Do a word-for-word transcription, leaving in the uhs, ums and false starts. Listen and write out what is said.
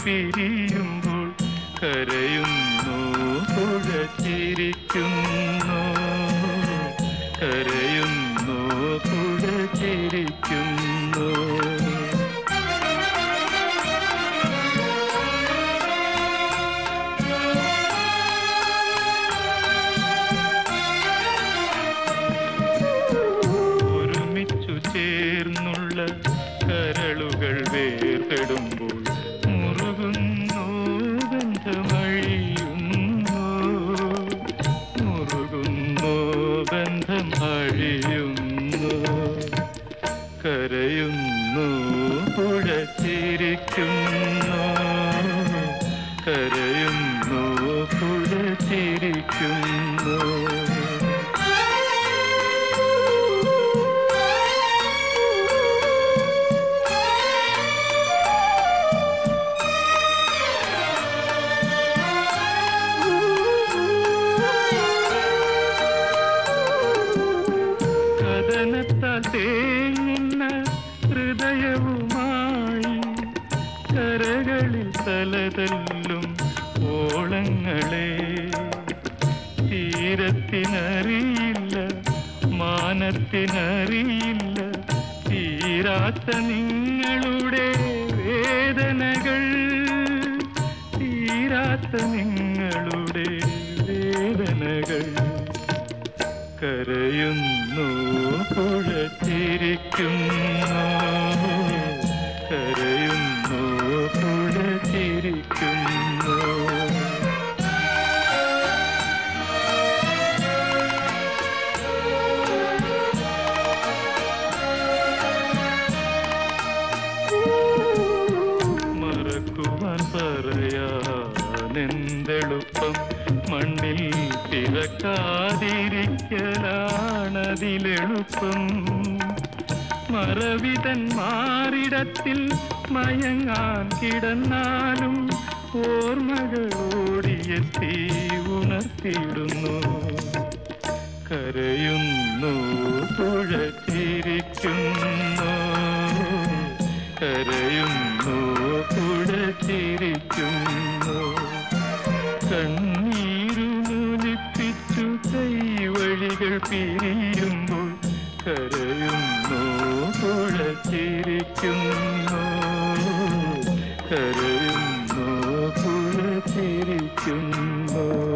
പിരിയുമ്പോൾ കരയുന്നു പുഴ ചിരിക്കുന്നു, കരയുന്നു പുഴ ചിരിക്കുന്നു. ഒരുമിച്ചു ചേർന്നുള്ള കരളുകൾ വേർപെടുമ്പോൾ മുറുകുന്നു ബന്ധമഴിയുന്നു, മുറുകുന്നു ബന്ധമഴിയുന്നു. കരയുന്നു പുഴ ചിരിക്കുന്നു, കരയുന്നു പുഴ ചിരിക്കുന്നു. കഥനത്താൽ തേങ്ങുന്ന ഹൃദയവുമായി കരകളിൽ തലതല്ലും ഓളങ്ങളെ തീരത്തിനറിയില്ല, മാനത്തിനറിയില്ല തീരാത്ത നിങ്ങളുടെ വേദനകൾ, തീരാത്ത നിങ്ങളുടെ വേദനകൾ. കരയുന്നു പുഴ ചിരിക്കുന്നു, കരയുന്നു പുഴ ചിരിക്കുന്നു. മറക്കുവാൻ പറയാനെന്തെളുപ്പം, മണ്ണിൽ പിറക്കാതിരിക്കലാണതിലെളുപ്പം. മറവിതൻ മാറിടത്തിൽ മയങ്ങാൻ കിടന്നാലും ഓർമ്മകൾ ഓടിയെത്തി ഉണർത്തിയിടുന്നു. കരയുന്നു പുഴ ചിരിക്കുന്നു, കരയുന്നു പുഴ ചിരിക്കുന്നു. കണ്ണീരുമൊലിപ്പിച്ചു കൈവഴികൾ പിരിയുമ്പോൾ കരയുന്നു പുഴ ചിരിക്കുന്നു, കരയുന്നു പുഴ ചിരിക്കുന്നു.